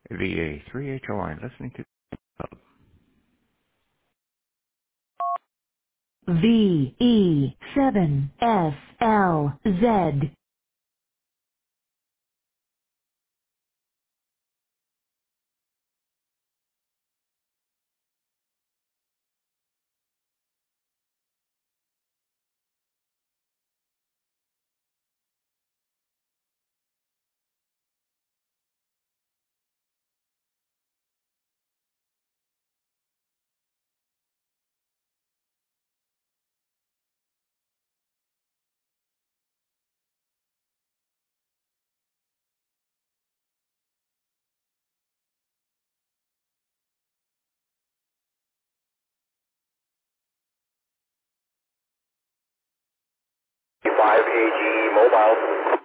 VA3 HLI, listening to VE7SLZ. Five AG Mobile.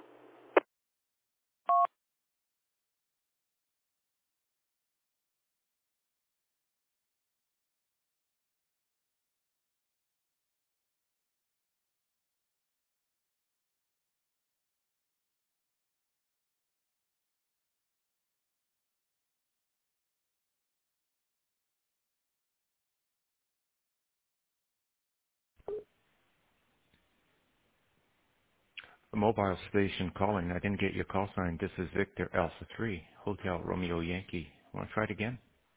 the mobile station calling. I didn't get your call sign. This is Victor Alpha 3, Hotel Romeo Yankee. Want to try it again?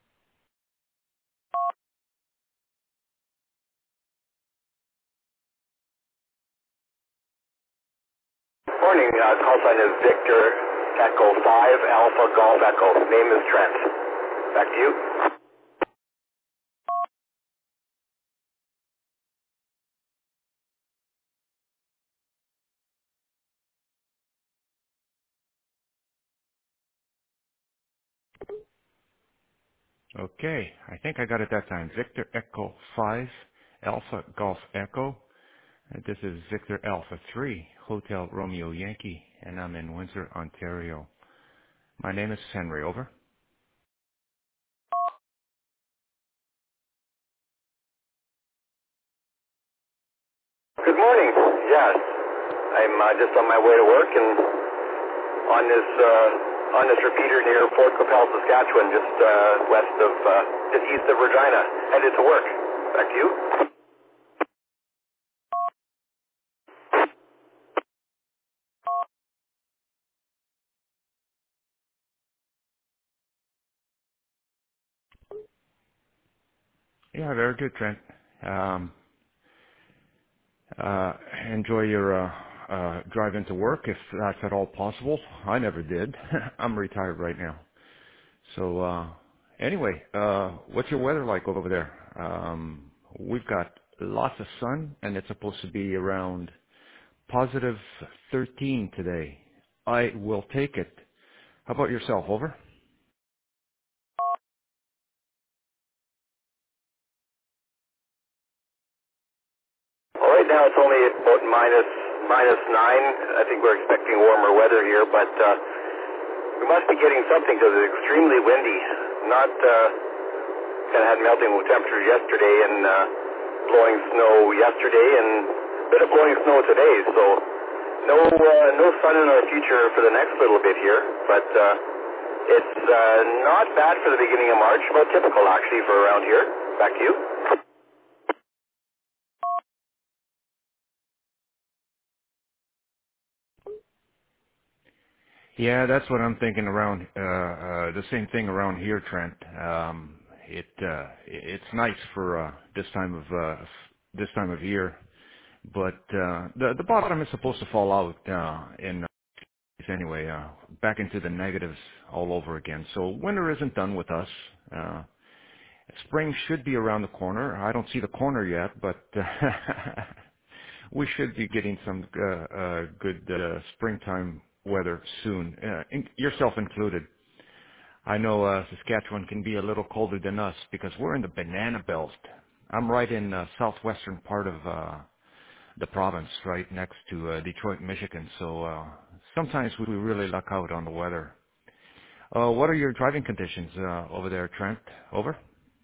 Morning, call sign is Victor Echo 5 Alpha Golf Echo. Name is Trent. Back to you. Okay, I think I got it that time. Victor Echo 5, Alpha Golf Echo. This is Victor Alpha 3, Hotel Romeo Yankee, and I'm in Windsor, Ontario. My name is Henry, over. Good morning. Yes, I'm just on my way to work and on this repeater near Fort Qu'Appelle, Saskatchewan, just just east of Regina, headed to work. Back to you. Yeah, very good, Trent. Um, Uh, enjoy your drive into work if that's at all possible. I never did. I'm retired right now. So anyway, what's your weather like over there? We've got lots of sun, and it's supposed to be around positive 13 today. I will take it. How about yourself? Over. Well, right now it's only about minus 9. I think we're expecting warmer weather here, but we must be getting something because it's extremely windy. Not kind of had melting temperatures yesterday and blowing snow yesterday and a bit of blowing snow today. So no sun in our future for the next little bit here, but it's not bad for the beginning of March. About typical actually for around here. Back to you. Yeah, that's what I'm thinking around, the same thing around here, Trent. It's nice for, this time of year, but, the bottom is supposed to fall out, anyway, back into the negatives all over again. So winter isn't done with us. Spring should be around the corner. I don't see the corner yet, but, we should be getting some good springtime weather soon, yourself included. I know Saskatchewan can be a little colder than us because we're in the banana belt. I'm right in southwestern part of the province, right next to Detroit, Michigan. So sometimes we really luck out on the weather. What are your driving conditions over there, Trent? Over.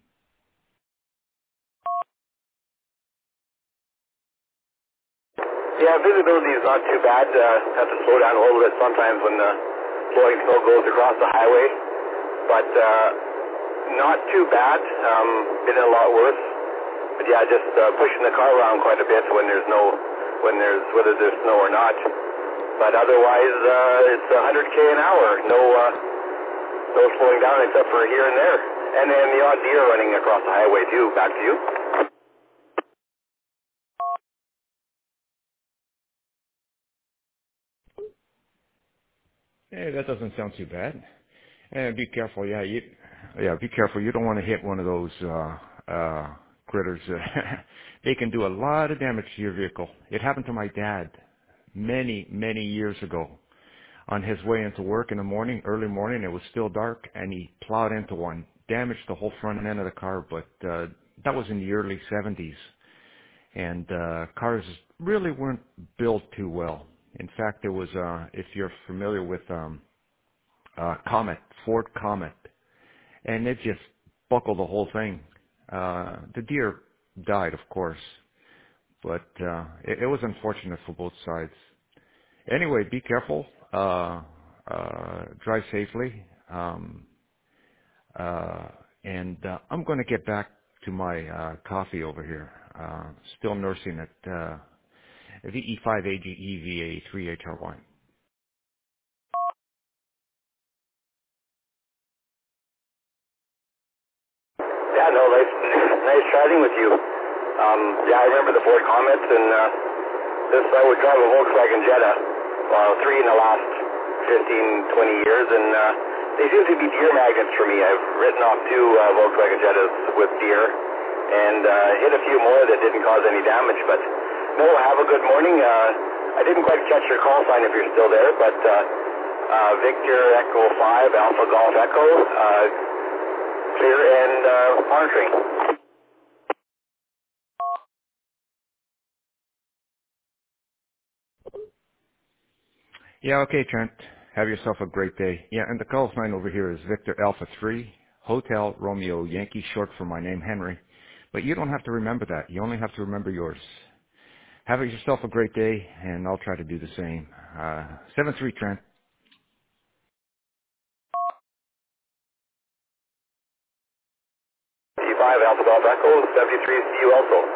Yeah, visibility is not too bad. Have to slow down a little bit sometimes when the blowing snow goes across the highway. but not too bad. Been a lot worse. But yeah, just pushing the car around quite a bit when there's whether there's snow or not. But otherwise, it's 100k an hour. No slowing down except for here and there. And then the odd deer running across the highway too. Back to you. Hey, that doesn't sound too bad. And be careful, be careful. You don't want to hit one of those critters. They can do a lot of damage to your vehicle. It happened to my dad many years ago. On his way into work in the morning, early morning, it was still dark, and he plowed into one, damaged the whole front end of the car. But that was in the early 70s, and cars really weren't built too well. In fact, there was, if you're familiar with Comet, Ford Comet, and it just buckled the whole thing. The deer died, of course, but it was unfortunate for both sides. Anyway, be careful. Drive safely. And I'm going to get back to my coffee over here. Still nursing it. VE5AGEVA3HRY. Yeah, no, nice chatting with you. Yeah, I remember the Ford Comets, and I would drive a Volkswagen Jetta, three in the last 15, 20 years, and they seem to be deer magnets for me. I've written off two Volkswagen Jettas with deer, and hit a few more that didn't cause any damage, but no, have a good morning. I didn't quite catch your call sign if you're still there, but Victor Echo 5, Alpha Golf Echo, clear and monitoring. Yeah, okay, Trent. Have yourself a great day. Yeah, and the call sign over here is Victor Alpha 3, Hotel Romeo Yankee, short for my name, Henry. But you don't have to remember that. You only have to remember yours. Have yourself a great day, and I'll try to do the same. 7-3, Trent. T5 Alpha Golf Echo, 73 see you also.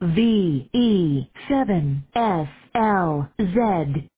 VE7SLZ.